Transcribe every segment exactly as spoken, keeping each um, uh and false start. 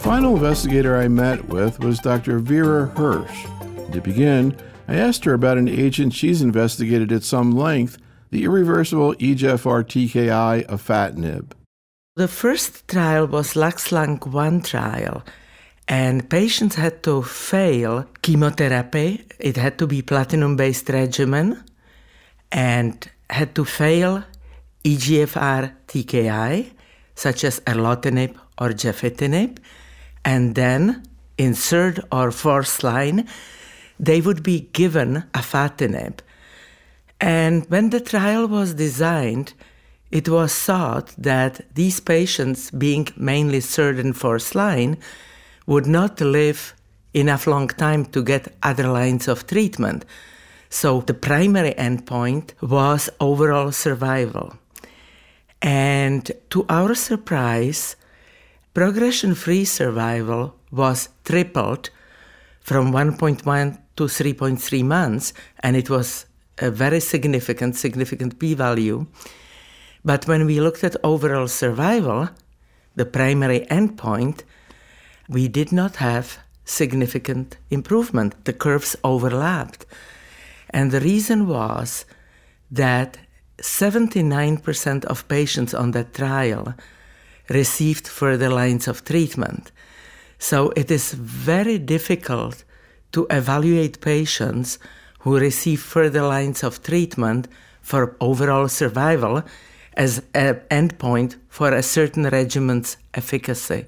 final investigator I met with was Doctor Vera Hirsch. To begin, I asked her about an agent she's investigated at some length, the irreversible E G F R T K I afatinib. The first trial was LUX-Lung one trial, and patients had to fail chemotherapy. It had to be platinum-based regimen, and had to fail E G F R T K I, such as erlotinib or gefitinib, and then in third or fourth line, they would be given afatinib. And when the trial was designed, it was thought that these patients, being mainly third and fourth line, would not live enough long time to get other lines of treatment. So the primary endpoint was overall survival. And to our surprise, progression-free survival was tripled from one point one to three point three months, and it was a very significant, significant p-value. But when we looked at overall survival, the primary endpoint, we did not have significant improvement. The curves overlapped. And the reason was that seventy-nine percent of patients on that trial received further lines of treatment. So it is very difficult to evaluate patients who receive further lines of treatment for overall survival as an endpoint for a certain regimen's efficacy.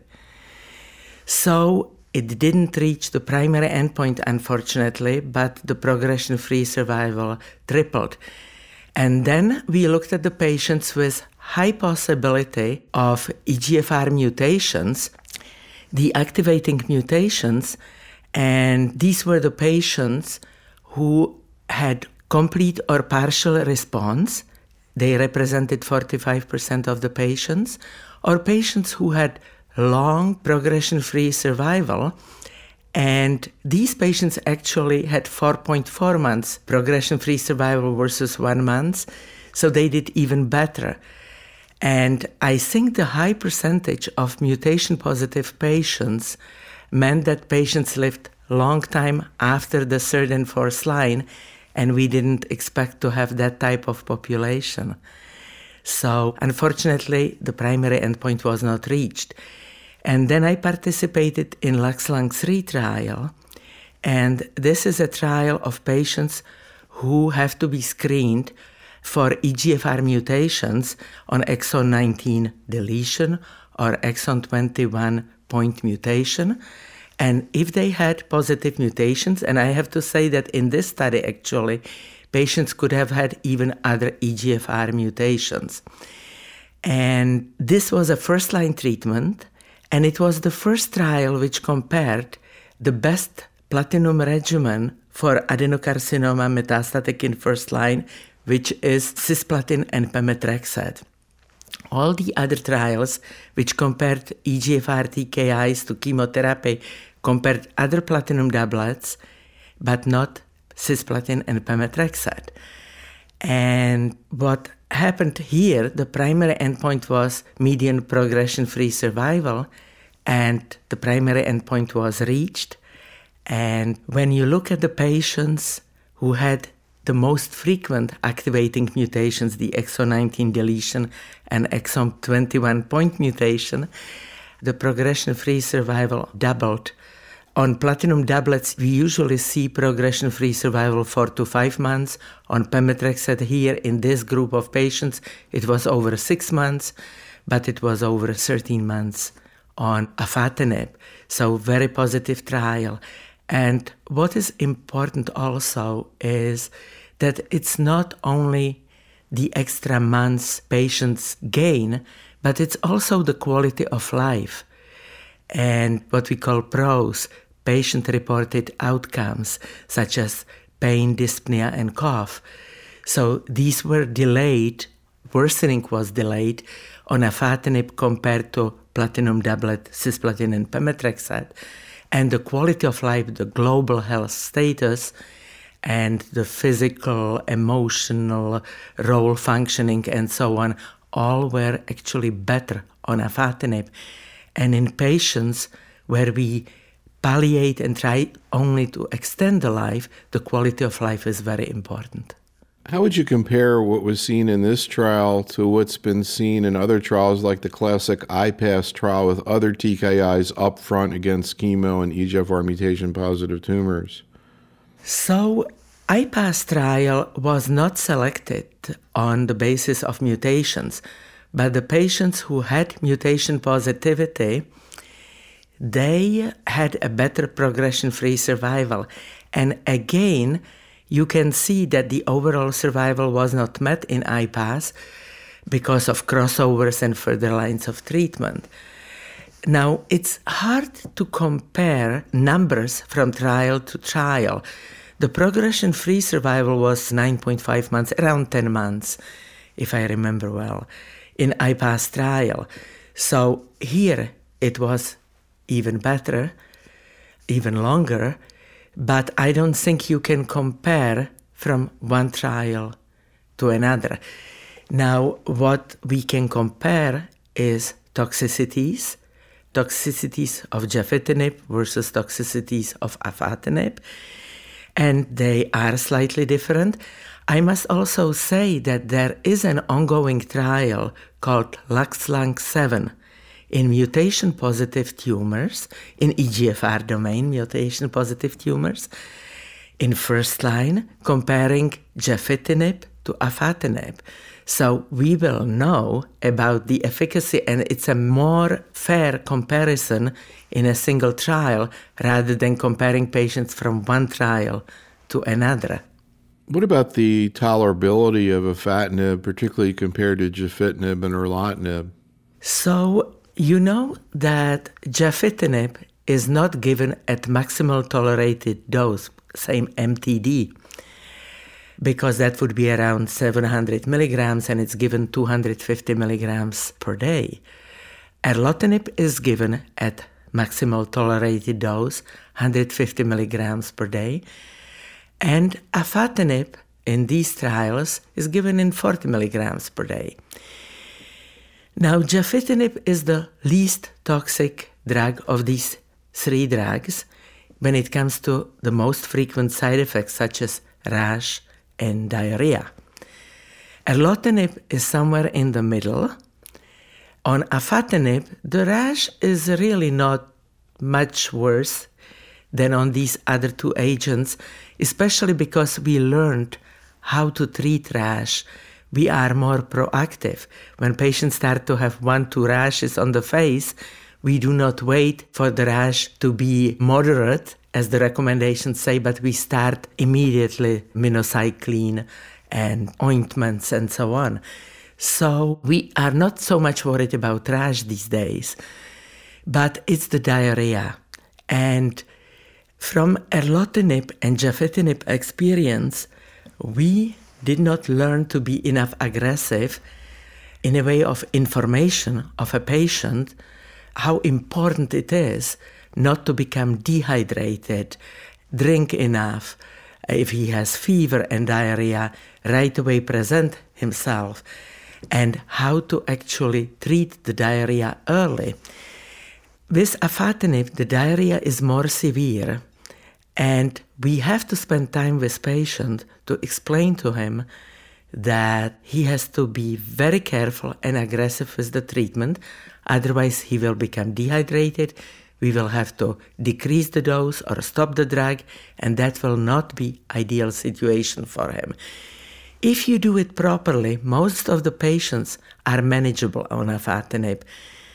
So it didn't reach the primary endpoint, unfortunately, but the progression-free survival tripled. And then we looked at the patients with high possibility of E G F R mutations, the activating mutations, and these were the patients who had complete or partial response. They represented forty-five percent of the patients, or patients who had long progression-free survival. And these patients actually had four point four months progression-free survival versus one month, so they did even better. And I think the high percentage of mutation-positive patients meant that patients lived long time after the third and fourth line, and we didn't expect to have that type of population. So unfortunately, the primary endpoint was not reached. And then I participated in LUX-Lung three trial, and this is a trial of patients who have to be screened for E G F R mutations on exon nineteen deletion or exon twenty-one point mutation. And if they had positive mutations, and I have to say that in this study actually, patients could have had even other E G F R mutations. And this was a first-line treatment, and it was the first trial which compared the best platinum regimen for adenocarcinoma metastatic in first line, which is cisplatin and pemetrexed. All the other trials which compared E G F R T K Is to chemotherapy compared other platinum doublets, but not cisplatin and pemetrexed. And what happened here, the primary endpoint was median progression-free survival, and the primary endpoint was reached. And when you look at the patients who had the most frequent activating mutations, the exon nineteen deletion and exon twenty-one point mutation, the progression-free survival doubled. On platinum doublets, we usually see progression-free survival four to five months. On pemetrexed here, in this group of patients, it was over six months, but it was over thirteen months on afatinib. So very positive trial. And what is important also is that it's not only the extra months patients gain, but it's also the quality of life. And what we call P R Os, patient-reported outcomes, such as pain, dyspnea, and cough. So these were delayed, worsening was delayed on afatinib compared to platinum doublet, cisplatin, and pemetrexed. And the quality of life, the global health status, and the physical, emotional, role functioning, and so on, all were actually better on afatinib. And in patients where we palliate and try only to extend the life, the quality of life is very important. How would you compare what was seen in this trial to what's been seen in other trials like the classic I PASS trial with other T K Is up front against chemo and E G F R mutation-positive tumors? So, I PASS trial was not selected on the basis of mutations, but the patients who had mutation positivity, they had a better progression-free survival. And again, you can see that the overall survival was not met in I PASS because of crossovers and further lines of treatment. Now, it's hard to compare numbers from trial to trial. The progression-free survival was nine point five months, around ten months, if I remember well, in I PASS trial. So here it was even better, even longer, but I don't think you can compare from one trial to another. Now, what we can compare is toxicities, toxicities of gefitinib versus toxicities of afatinib, and they are slightly different. I must also say that there is an ongoing trial called LUX-Lung seven in mutation-positive tumors, in E G F R domain mutation-positive tumors, in first line, comparing gefitinib to afatinib. So we will know about the efficacy, and it's a more fair comparison in a single trial rather than comparing patients from one trial to another. What about the tolerability of afatinib, particularly compared to gefitinib and erlotinib? So, you know that gefitinib is not given at maximal tolerated dose, same M T D, because that would be around seven hundred milligrams, and it's given two hundred fifty milligrams per day. Erlotinib is given at maximal tolerated dose, one hundred fifty milligrams per day, and afatinib in these trials is given in forty milligrams per day. Now, gefitinib is the least toxic drug of these three drugs when it comes to the most frequent side effects such as rash and diarrhea. Erlotinib is somewhere in the middle. On afatinib, the rash is really not much worse than on these other two agents, especially because we learned how to treat rash. We are more proactive. When patients start to have one, two rashes on the face, we do not wait for the rash to be moderate, as the recommendations say, but we start immediately minocycline and ointments and so on. So we are not so much worried about rash these days, but it's the diarrhea. And from erlotinib and gefitinib experience, we did not learn to be enough aggressive in a way of information of a patient, how important it is not to become dehydrated, drink enough. If he has fever and diarrhea, right away present himself, and how to actually treat the diarrhea early. With afatinib, the diarrhea is more severe, and we have to spend time with patient to explain to him that he has to be very careful and aggressive with the treatment, otherwise he will become dehydrated. We will have to decrease the dose or stop the drug, and that will not be ideal situation for him. If you do it properly, most of the patients are manageable on afatinib.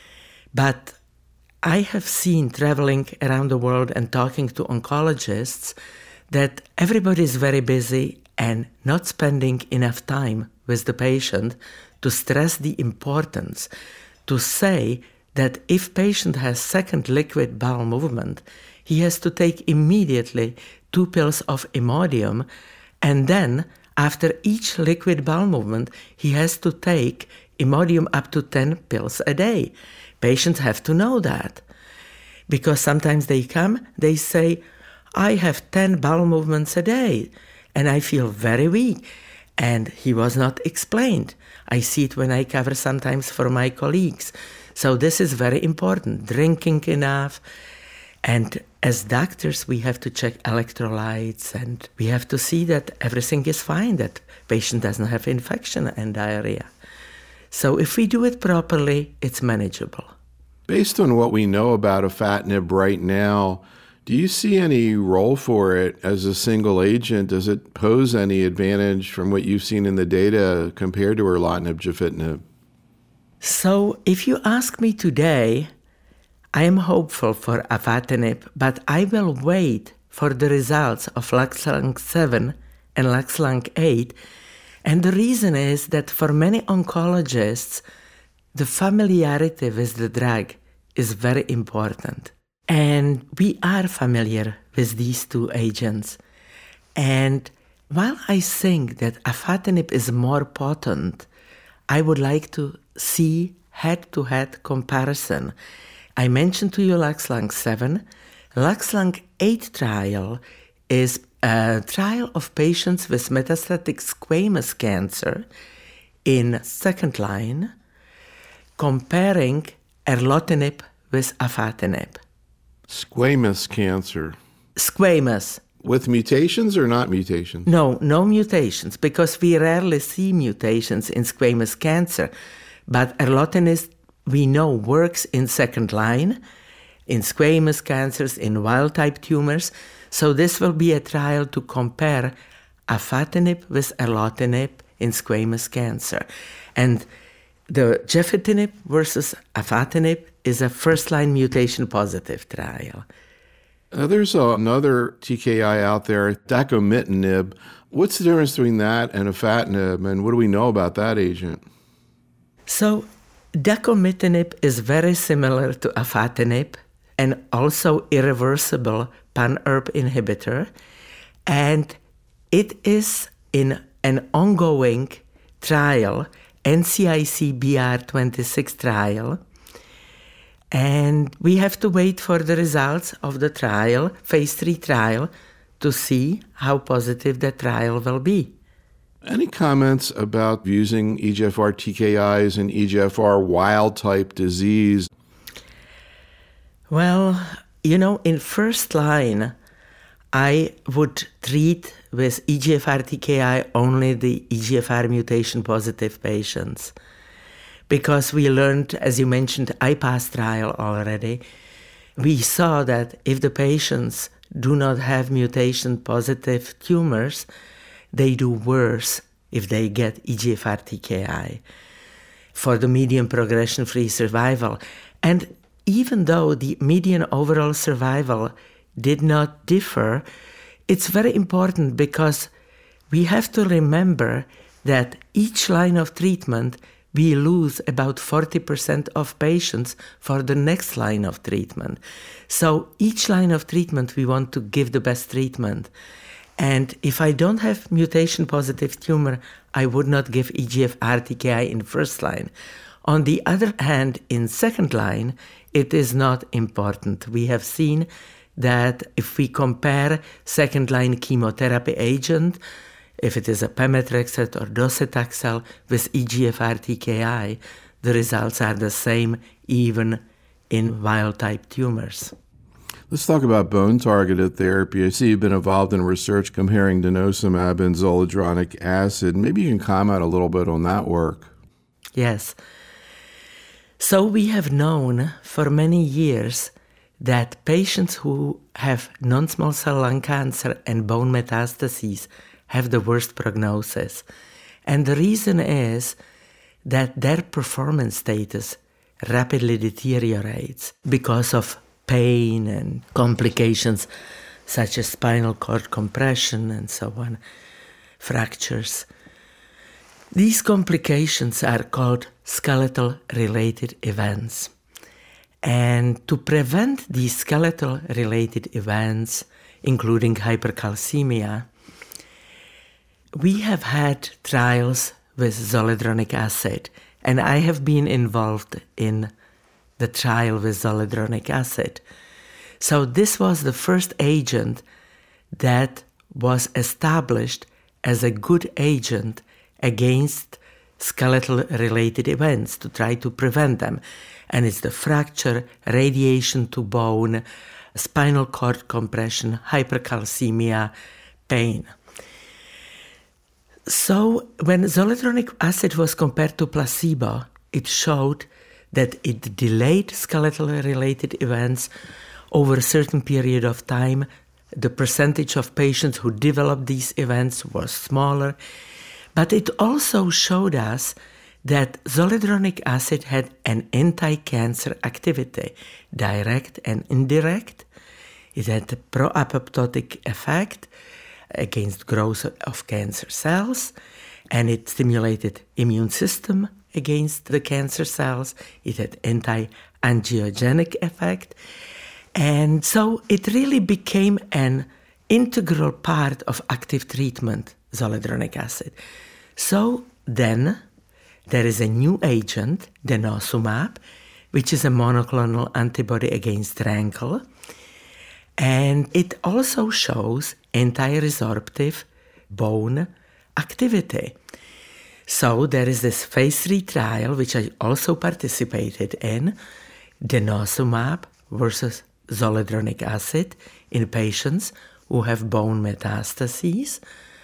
But I have seen traveling around the world and talking to oncologists that everybody is very busy and not spending enough time with the patient to stress the importance, to say that if patient has second liquid bowel movement, he has to take immediately two pills of Imodium, and then after each liquid bowel movement, he has to take Imodium up to ten pills a day. Patients have to know that, because sometimes they come, they say, I have ten bowel movements a day, and I feel very weak. And he was not explained. I see it when I cover sometimes for my colleagues. So this is very important, drinking enough, And as doctors, we have to check electrolytes and we have to see that everything is fine, that patient doesn't have infection and diarrhea. So if we do it properly, it's manageable. Based on what we know about afatinib right now, do you see any role for it as a single agent? Does it pose any advantage from what you've seen in the data compared to erlotinib, gefitinib? So if you ask me today, I am hopeful for afatinib, but I will wait for the results of LUX-Lung seven and LUX-Lung eight. And the reason is that for many oncologists, the familiarity with the drug is very important. And we are familiar with these two agents. And while I think that afatinib is more potent, I would like to see head-to-head comparison. I mentioned to you LUX-Lung seven. LUX-Lung eight trial is a trial of patients with metastatic squamous cancer in second line, comparing erlotinib with afatinib. Squamous cancer. Squamous. With mutations or not mutations? No, no mutations, because we rarely see mutations in squamous cancer. But erlotinib, we know, works in second line, in squamous cancers, in wild-type tumors. So this will be a trial to compare afatinib with erlotinib in squamous cancer. And the gefitinib versus afatinib is a first-line mutation-positive trial. Uh, there's uh, another T K I out there, dacomitinib. What's the difference between that and afatinib, and what do we know about that agent? So dacomitinib is very similar to afatinib and also irreversible pan-E R B inhibitor. And it is in an ongoing trial, N C I C B R twenty-six trial. And we have to wait for the results of the trial, phase three trial, to see how positive the trial will be. Any comments about using E G F R T K Is in E G F R wild-type disease? Well, you know, in first line, I would treat with E G F R T K I only the E G F R mutation-positive patients. Because we learned, as you mentioned, I PASS trial already, we saw that if the patients do not have mutation-positive tumors, they do worse if they get E G F R T K I for the median progression-free survival. And even though the median overall survival did not differ, it's very important because we have to remember that each line of treatment we lose about forty percent of patients for the next line of treatment. So each line of treatment, we want to give the best treatment. And if I don't have mutation-positive tumor, I would not give E G F R T K I in first line. On the other hand, in second line, it is not important. We have seen that if we compare second-line chemotherapy agent, if it is a pemetrexed or docetaxel with E G F R T K I, the results are the same even in wild-type tumors. Let's talk about bone-targeted therapy. I see you've been involved in research comparing denosumab and zoledronic acid. Maybe you can comment a little bit on that work. Yes. So we have known for many years that patients who have non-small cell lung cancer and bone metastases have the worst prognosis. And the reason is that their performance status rapidly deteriorates because of pain and complications such as spinal cord compression and so on, fractures. These complications are called skeletal-related events. And to prevent these skeletal-related events, including hypercalcemia, we have had trials with zoledronic acid, and I have been involved in the trial with zoledronic acid. So this was the first agent that was established as a good agent against skeletal-related events to try to prevent them. And it's the fracture, radiation to bone, spinal cord compression, hypercalcemia, pain. So when zoledronic acid was compared to placebo, it showed that it delayed skeletal-related events over a certain period of time. The percentage of patients who developed these events was smaller. But it also showed us that zoledronic acid had an anti-cancer activity, direct and indirect. It had a pro-apoptotic effect against growth of cancer cells, and it stimulated immune system against the cancer cells. It had anti-angiogenic effect. And so it really became an integral part of active treatment, zoledronic acid. So then there is a new agent, denosumab, which is a monoclonal antibody against rankle. And it also shows anti-resorptive bone activity. So there is this phase three trial, which I also participated in, denosumab versus zoledronic acid in patients who have bone metastases.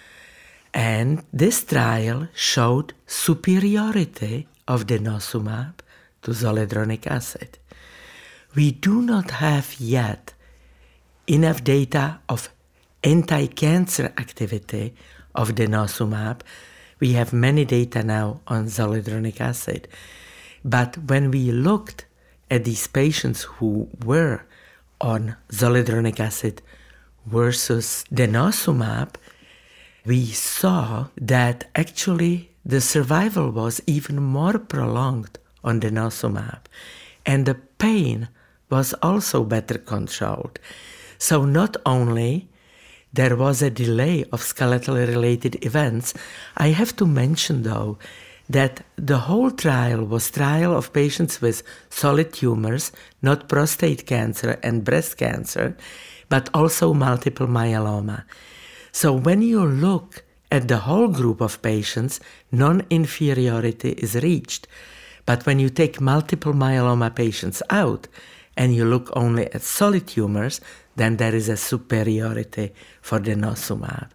And this trial showed superiority of denosumab to zoledronic acid. We do not have yet enough data of anti-cancer activity of denosumab. We have many data now on zoledronic acid. But when we looked at these patients who were on zoledronic acid versus denosumab, we saw that actually the survival was even more prolonged on denosumab, and the pain was also better controlled. So not only there was a delay of skeletal-related events, I have to mention, though, that the whole trial was trial of patients with solid tumors, not prostate cancer and breast cancer, but also multiple myeloma. So when you look at the whole group of patients, non-inferiority is reached. But when you take multiple myeloma patients out and you look only at solid tumors, then there is a superiority for denosumab.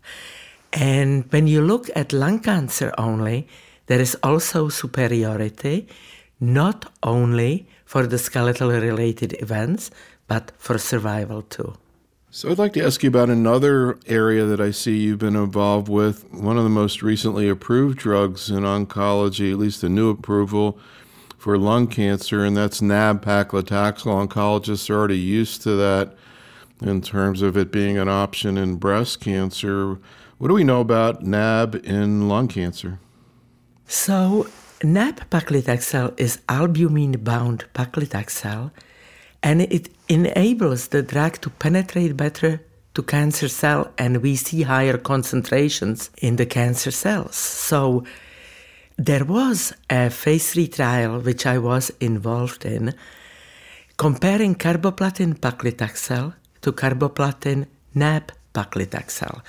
And when you look at lung cancer only, there is also superiority, not only for the skeletal-related events, but for survival too. So I'd like to ask you about another area that I see you've been involved with, one of the most recently approved drugs in oncology, at least a new approval for lung cancer, and that's nab-paclitaxel. Oncologists are already used to that in terms of it being an option in breast cancer. What do we know about nab in lung cancer? So nab-paclitaxel is albumin-bound paclitaxel, and it enables the drug to penetrate better to cancer cell, and we see higher concentrations in the cancer cells. So there was a phase three trial which I was involved in, comparing carboplatin paclitaxel to carboplatin nab-paclitaxel.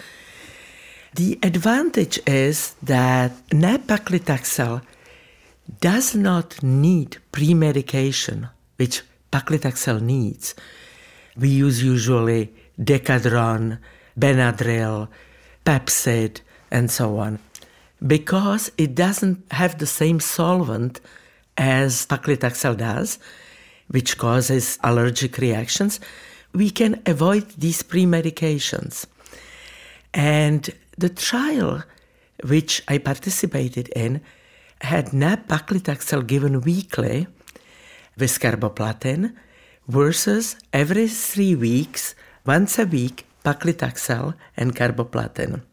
The advantage is that nab-paclitaxel does not need pre-medication, which paclitaxel needs. We use usually Decadron, Benadryl, Pepcid, and so on, because it doesn't have the same solvent as paclitaxel does, which causes allergic reactions. We can avoid these pre-medications. And the trial which I participated in had nab-paclitaxel given weekly with carboplatin versus every three weeks, once a week, paclitaxel and carboplatin.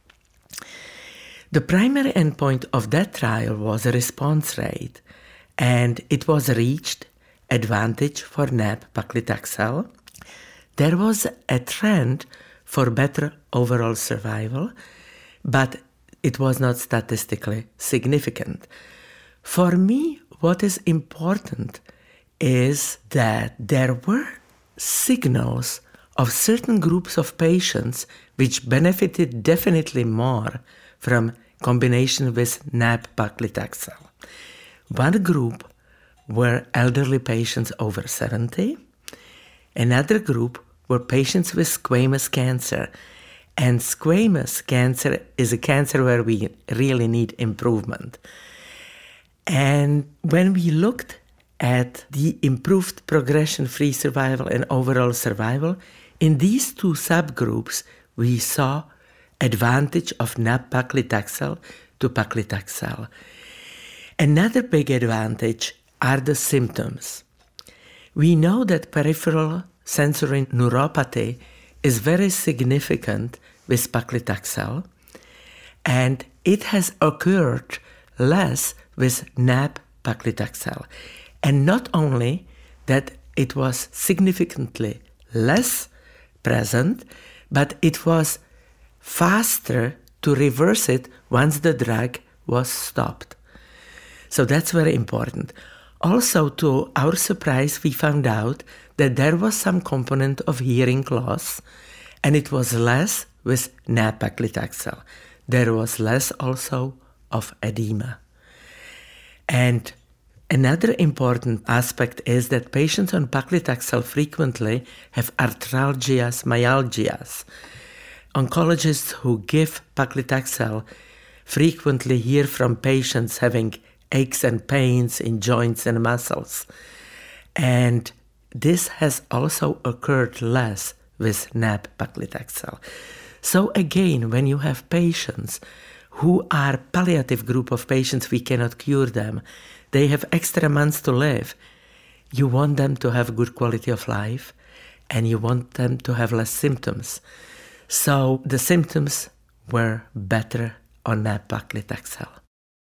The primary endpoint of that trial was a response rate, and it was reached, advantage for nab-paclitaxel. There was a trend for better overall survival, but it was not statistically significant. For me, what is important is that there were signals of certain groups of patients which benefited definitely more from combination with nab-paclitaxel. One group were elderly patients over seventy. Another group were patients with squamous cancer. And squamous cancer is a cancer where we really need improvement. And when we looked at the improved progression-free survival and overall survival, in these two subgroups, we saw advantage of nab-paclitaxel to paclitaxel. Another big advantage are the symptoms. We know that peripheral sensory neuropathy is very significant with paclitaxel, and it has occurred less with nab-paclitaxel. And not only that it was significantly less present, but it was faster to reverse it once the drug was stopped. So that's very important. Also, to our surprise, we found out that there was some component of hearing loss, and it was less with nab-paclitaxel. There was less also of edema. And another important aspect is that patients on paclitaxel frequently have arthralgias, myalgias. Oncologists who give paclitaxel frequently hear from patients having aches and pains in joints and muscles. And this has also occurred less with nab-paclitaxel. So again, when you have patients who are palliative group of patients, we cannot cure them, they have extra months to live, you want them to have good quality of life and you want them to have less symptoms. So the symptoms were better on nab-paclitaxel.